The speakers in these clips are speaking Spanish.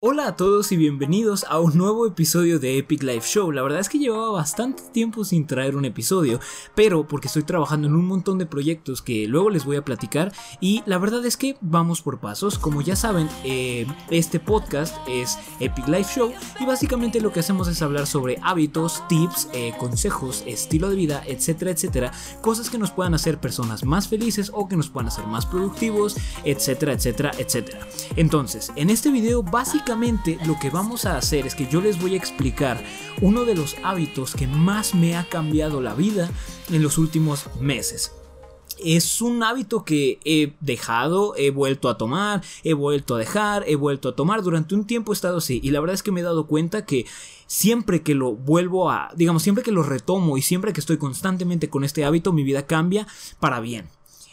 Hola a todos y bienvenidos a un nuevo episodio de Epic Life Show. La verdad es que llevaba bastante tiempo sin traer un episodio, pero porque estoy trabajando en un montón de proyectos que luego les voy a platicar, y la verdad es que vamos por pasos. Como ya saben, este podcast es Epic Life Show y básicamente lo que hacemos es hablar sobre hábitos, tips, consejos, estilo de vida, etcétera, etcétera, cosas que nos puedan hacer personas más felices o que nos puedan hacer más productivos, etcétera, etcétera, etcétera. Entonces, en este video básicamente lo que vamos a hacer es que yo les voy a explicar uno de los hábitos que más me ha cambiado la vida en los últimos meses. Es un hábito que he dejado, he vuelto a tomar, he vuelto a dejar, he vuelto a tomar. Durante un tiempo he estado así y la verdad es que me he dado cuenta que siempre que lo vuelvo a, siempre que lo retomo y siempre que estoy constantemente con este hábito, mi vida cambia para bien.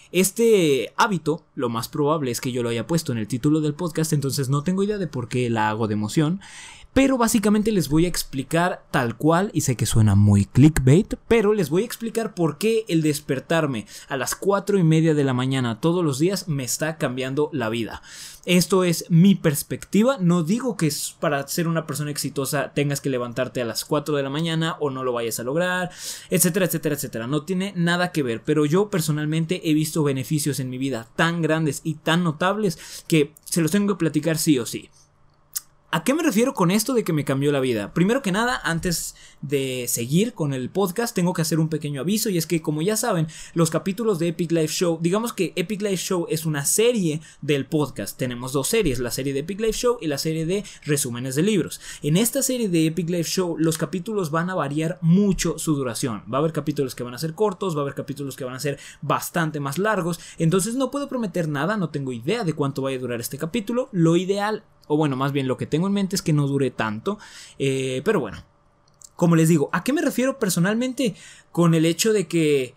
Este hábito, lo más probable es que yo lo haya puesto en el título del podcast, entonces no tengo idea de por qué la hago de emoción, pero básicamente les voy a explicar tal cual, y sé que suena muy clickbait, pero les voy a explicar por qué el despertarme a las 4:30 de la mañana todos los días me está cambiando la vida. Esto es mi perspectiva, no digo que para ser una persona exitosa tengas que levantarte a las 4 de la mañana o no lo vayas a lograr, etcétera, etcétera, etcétera. No tiene nada que ver, pero yo personalmente he visto beneficios en mi vida tan grandes y tan notables que se los tengo que platicar sí o sí. ¿A qué me refiero con esto de que me cambió la vida? Primero que nada, antes de seguir con el podcast, tengo que hacer un pequeño aviso, y es que, como ya saben, los capítulos de Epic Life Show, digamos que Epic Life Show es una serie del podcast. Tenemos dos series, la serie de Epic Life Show y la serie de resúmenes de libros. En esta serie de Epic Life Show, los capítulos van a variar mucho su duración. Va a haber capítulos que van a ser cortos, va a haber capítulos que van a ser bastante más largos, entonces no puedo prometer nada, no tengo idea de cuánto vaya a durar este capítulo. Lo ideal, o bueno, más bien lo que tengo en mente es que no dure tanto, pero bueno, como les digo, ¿a qué me refiero personalmente con el hecho de que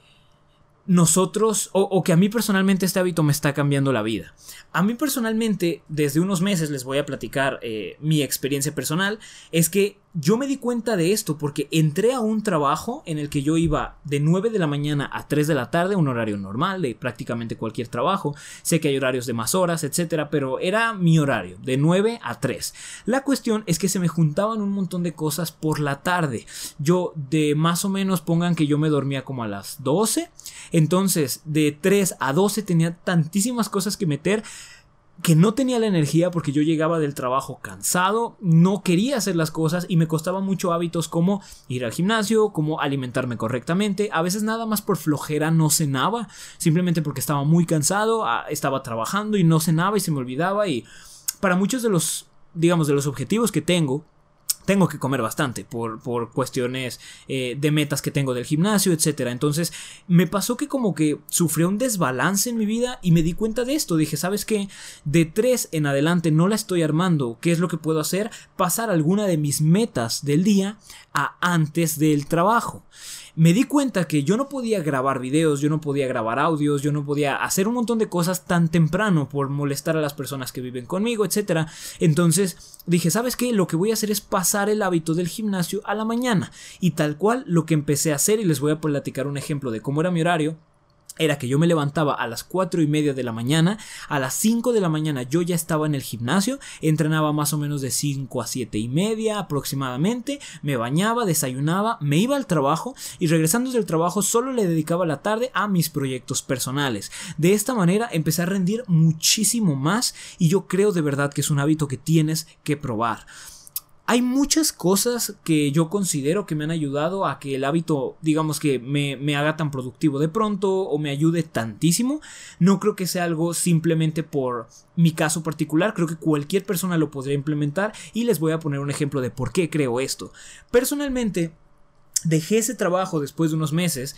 nosotros, o que a mí personalmente este hábito me está cambiando la vida? A mí personalmente, desde unos meses les voy a platicar mi experiencia personal, es que yo me di cuenta de esto porque entré a un trabajo en el que yo iba de 9 de la mañana a 3 de la tarde, un horario normal de prácticamente cualquier trabajo. Sé que hay horarios de más horas, etcétera, pero era mi horario, de 9 a 3. La cuestión es que se me juntaban un montón de cosas por la tarde. Yo de más o menos, pongan que yo me dormía como a las 12, entonces de 3 a 12 tenía tantísimas cosas que meter que no tenía la energía porque yo llegaba del trabajo cansado, no quería hacer las cosas y me costaba mucho hábitos como ir al gimnasio, como alimentarme correctamente. A veces nada más por flojera no cenaba, simplemente porque estaba muy cansado, estaba trabajando y no cenaba y se me olvidaba. Y para muchos de los, de los objetivos que tengo que comer bastante por cuestiones de metas que tengo del gimnasio, etcétera. Entonces me pasó que como que sufrí un desbalance en mi vida y me di cuenta de esto. Dije, ¿sabes qué? De 3 en adelante no la estoy armando. ¿Qué es lo que puedo hacer? Pasar alguna de mis metas del día a antes del trabajo. Me di cuenta que yo no podía grabar videos, yo no podía grabar audios, yo no podía hacer un montón de cosas tan temprano por molestar a las personas que viven conmigo, etcétera. Entonces dije, ¿sabes qué? Lo que voy a hacer es pasar el hábito del gimnasio a la mañana. Y tal cual lo que empecé a hacer, y les voy a platicar un ejemplo de cómo era mi horario, era que yo me levantaba a las 4:30 de la mañana, a las 5 de la mañana yo ya estaba en el gimnasio, entrenaba más o menos de 5 a 7:30 aproximadamente, me bañaba, desayunaba, me iba al trabajo y regresando del trabajo solo le dedicaba la tarde a mis proyectos personales. De esta manera empecé a rendir muchísimo más y yo creo de verdad que es un hábito que tienes que probar. Hay muchas cosas que yo considero que me han ayudado a que el hábito, que me haga tan productivo de pronto o me ayude tantísimo. No creo que sea algo simplemente por mi caso particular, creo que cualquier persona lo podría implementar y les voy a poner un ejemplo de por qué creo esto. Personalmente, dejé ese trabajo después de unos meses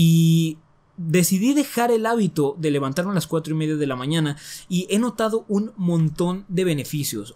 y decidí dejar el hábito de levantarme a las 4:30 de la mañana y he notado un montón de beneficios.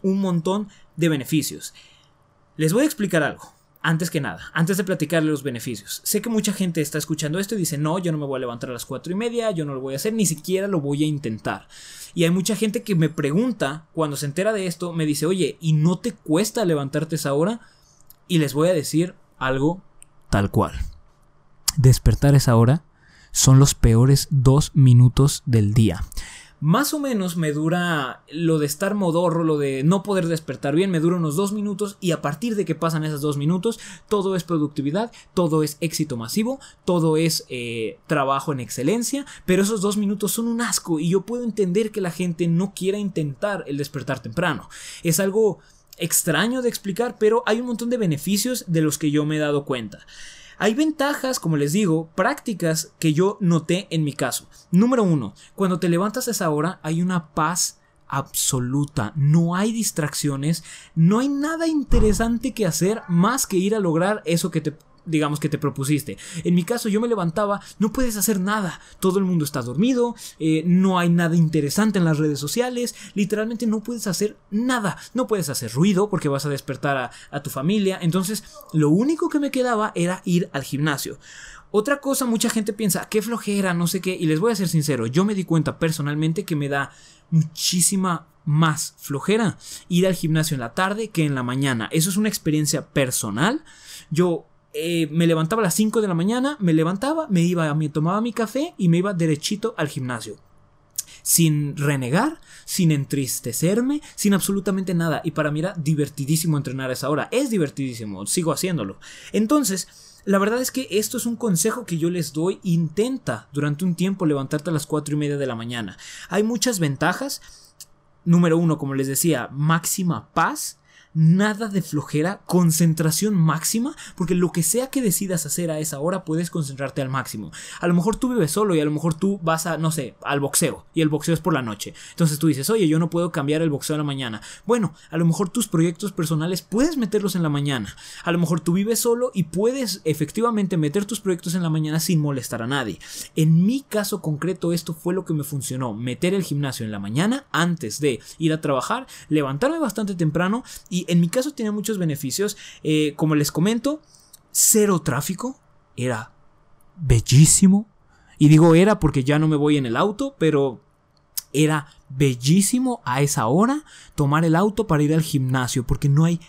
Les voy a explicar algo, antes que nada, antes de platicarles los beneficios. Sé que mucha gente está escuchando esto y dice, no, yo no me voy a levantar a las 4:30, yo no lo voy a hacer, ni siquiera lo voy a intentar. Y hay mucha gente que me pregunta, cuando se entera de esto, me dice, oye, ¿y no te cuesta levantarte a esa hora? Y les voy a decir algo tal cual. Despertar a esa hora son los peores 2 minutos del día. Más o menos me dura lo de estar modorro, lo de no poder despertar bien, me dura unos 2 minutos, y a partir de que pasan esos 2 minutos, todo es productividad, todo es éxito masivo, todo es trabajo en excelencia, pero esos 2 minutos son un asco y yo puedo entender que la gente no quiera intentar el despertar temprano. Es algo extraño de explicar, pero hay un montón de beneficios de los que yo me he dado cuenta. Hay ventajas, como les digo, prácticas que yo noté en mi caso. Número 1, cuando te levantas a esa hora hay una paz absoluta, no hay distracciones, no hay nada interesante que hacer más que ir a lograr eso que te propusiste. En mi caso, yo me levantaba, no puedes hacer nada, todo el mundo está dormido, no hay nada interesante en las redes sociales, literalmente no puedes hacer nada, no puedes hacer ruido porque vas a despertar a tu familia. Entonces lo único que me quedaba era ir al gimnasio. Otra cosa, mucha gente piensa, qué flojera, no sé qué, y les voy a ser sincero, yo me di cuenta personalmente que me da muchísima más flojera ir al gimnasio en la tarde que en la mañana. Eso es una experiencia personal. Yo me levantaba a las 5 de la mañana, me tomaba mi café y me iba derechito al gimnasio. Sin renegar, sin entristecerme, sin absolutamente nada. Y para mí era divertidísimo entrenar a esa hora. Es divertidísimo, sigo haciéndolo. Entonces, la verdad es que esto es un consejo que yo les doy. Intenta durante un tiempo levantarte a las 4:30 de la mañana. Hay muchas ventajas. Número 1, como les decía, máxima paz. Nada de flojera, concentración máxima, porque lo que sea que decidas hacer a esa hora puedes concentrarte al máximo. A lo mejor tú vives solo y a lo mejor tú vas a, no sé, al boxeo, y el boxeo es por la noche. Entonces tú dices, oye, yo no puedo cambiar el boxeo a la mañana. Bueno, a lo mejor tus proyectos personales puedes meterlos en la mañana. A lo mejor tú vives solo y puedes efectivamente meter tus proyectos en la mañana sin molestar a nadie. En mi caso concreto, esto fue lo que me funcionó: meter el gimnasio en la mañana antes de ir a trabajar, levantarme bastante temprano. Y en mi caso tenía muchos beneficios, como les comento, cero tráfico, era bellísimo, y digo era porque ya no me voy en el auto, pero era bellísimo a esa hora tomar el auto para ir al gimnasio, porque no hay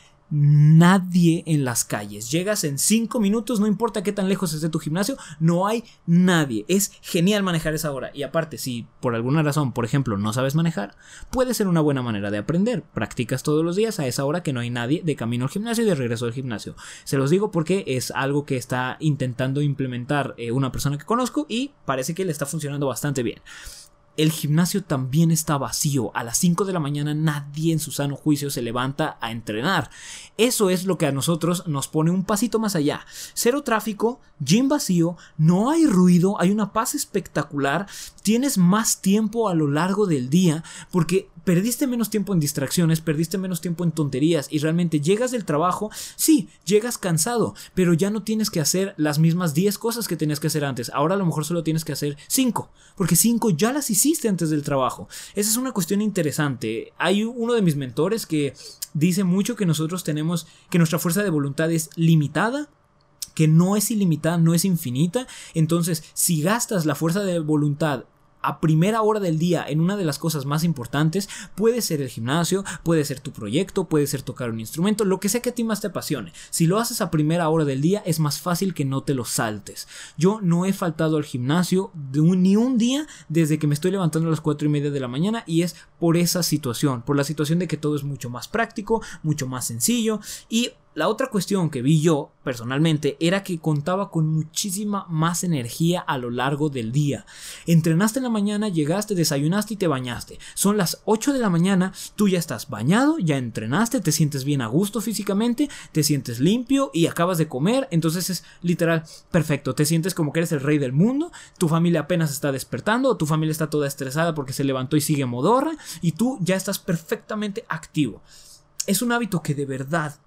nadie en las calles. Llegas en 5 minutos, no importa qué tan lejos esté tu gimnasio, no hay nadie. Es genial manejar esa hora. Y aparte, si por alguna razón, por ejemplo, no sabes manejar, puede ser una buena manera de aprender. Practicas todos los días a esa hora que no hay nadie, de camino al gimnasio y de regreso al gimnasio. Se los digo porque es algo que está intentando implementar una persona que conozco y parece que le está funcionando bastante bien. El gimnasio también está vacío. A las 5 de la mañana nadie en su sano juicio se levanta a entrenar. Eso es lo que a nosotros nos pone un pasito más allá. Cero tráfico, gym vacío, no hay ruido, hay una paz espectacular. Tienes más tiempo a lo largo del día porque perdiste menos tiempo en distracciones, perdiste menos tiempo en tonterías y realmente llegas del trabajo, sí, llegas cansado, pero ya no tienes que hacer las mismas 10 cosas que tenías que hacer antes. Ahora a lo mejor solo tienes que hacer 5, porque 5 ya las hiciste antes del trabajo. Esa es una cuestión interesante. Hay uno de mis mentores que dice mucho que nosotros tenemos, que nuestra fuerza de voluntad es limitada, que no es ilimitada, no es infinita. Entonces, si gastas la fuerza de voluntad a primera hora del día en una de las cosas más importantes, puede ser el gimnasio, puede ser tu proyecto, puede ser tocar un instrumento, lo que sea que a ti más te apasione. Si lo haces a primera hora del día, es más fácil que no te lo saltes. Yo no he faltado al gimnasio ni un día desde que me estoy levantando a las 4:30 de la mañana, y es por esa situación, por la situación de que todo es mucho más práctico, mucho más sencillo. Y la otra cuestión que vi yo personalmente era que contaba con muchísima más energía a lo largo del día. Entrenaste en la mañana, llegaste, desayunaste y te bañaste. Son las 8 de la mañana, tú ya estás bañado, ya entrenaste, te sientes bien a gusto físicamente, te sientes limpio y acabas de comer. Entonces es literal perfecto. Te sientes como que eres el rey del mundo, tu familia apenas está despertando, o tu familia está toda estresada porque se levantó y sigue modorra, y tú ya estás perfectamente activo. Es un hábito que de verdad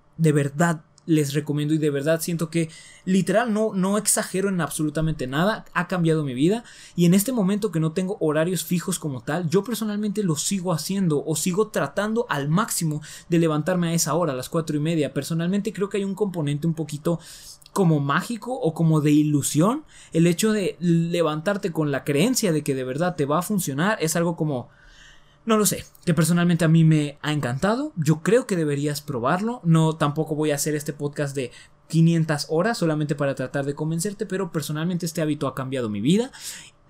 les recomiendo, y de verdad siento que literal no exagero en absolutamente nada. Ha cambiado mi vida, y en este momento que no tengo horarios fijos como tal, yo personalmente lo sigo haciendo, o sigo tratando al máximo de levantarme a esa hora, a las 4:30. Personalmente creo que hay un componente un poquito como mágico o como de ilusión. El hecho de levantarte con la creencia de que de verdad te va a funcionar es algo como, no lo sé, que personalmente a mí me ha encantado. Yo creo que deberías probarlo. No, tampoco voy a hacer este podcast de 500 horas solamente para tratar de convencerte, pero personalmente este hábito ha cambiado mi vida.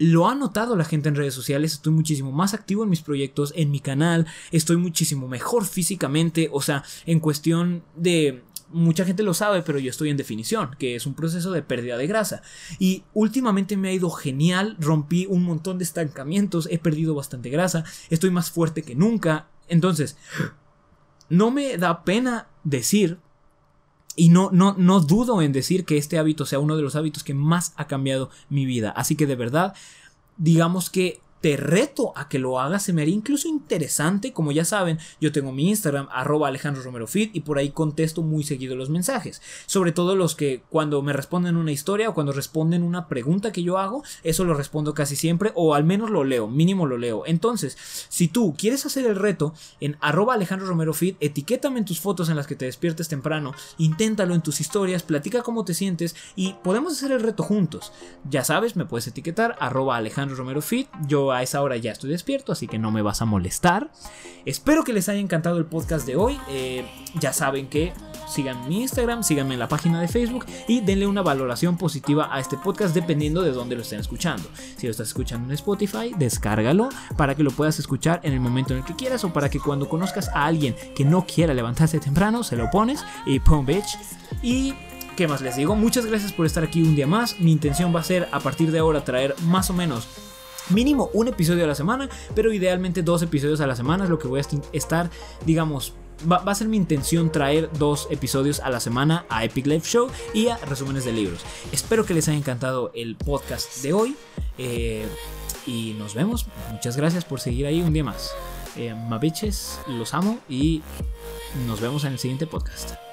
lo ha notado la gente en redes sociales. Estoy muchísimo más activo en mis proyectos, en mi canal. Estoy muchísimo mejor físicamente. O sea, en cuestión de... Mucha gente lo sabe, pero yo estoy en definición, que es un proceso de pérdida de grasa. Y últimamente me ha ido genial. Rompí un montón de estancamientos. He perdido bastante grasa. Estoy más fuerte que nunca. Entonces, no me da pena decir... Y no dudo en decir que este hábito sea uno de los hábitos que más ha cambiado mi vida. Así que de verdad, digamos que te reto a que lo hagas. Se me haría incluso interesante. Como ya saben, yo tengo mi Instagram, @AlejandroRomeroFit, y por ahí contesto muy seguido los mensajes. Sobre todo los que cuando me responden una historia o cuando responden una pregunta que yo hago, eso lo respondo casi siempre, o al menos lo leo, mínimo lo leo. Entonces, si tú quieres hacer el reto, en @AlejandroRomeroFit, etiquétame en tus fotos en las que te despiertes temprano, inténtalo en tus historias, platica cómo te sientes y podemos hacer el reto juntos. Ya sabes, me puedes etiquetar @AlejandroRomeroFit. Yo a esa hora ya estoy despierto, así que no me vas a molestar. Espero que les haya encantado el podcast de hoy. Ya saben que sigan mi Instagram, síganme en la página de Facebook y denle una valoración positiva a este podcast dependiendo de dónde lo estén escuchando. Si lo estás escuchando en Spotify, descárgalo para que lo puedas escuchar en el momento en el que quieras, o para que cuando conozcas a alguien que no quiera levantarse temprano, se lo pones y pum, bitch. Y ¿qué más les digo? Muchas gracias por estar aquí un día más. Mi intención va a ser a partir de ahora traer más o menos mínimo un episodio a la semana, pero idealmente 2 episodios a la semana es lo que voy a estar, digamos, va a ser mi intención traer 2 episodios a la semana a Epic Life Show y a resúmenes de libros. Espero que les haya encantado el podcast de hoy y nos vemos. Muchas gracias por seguir ahí un día más. Mabiches, los amo y nos vemos en el siguiente podcast.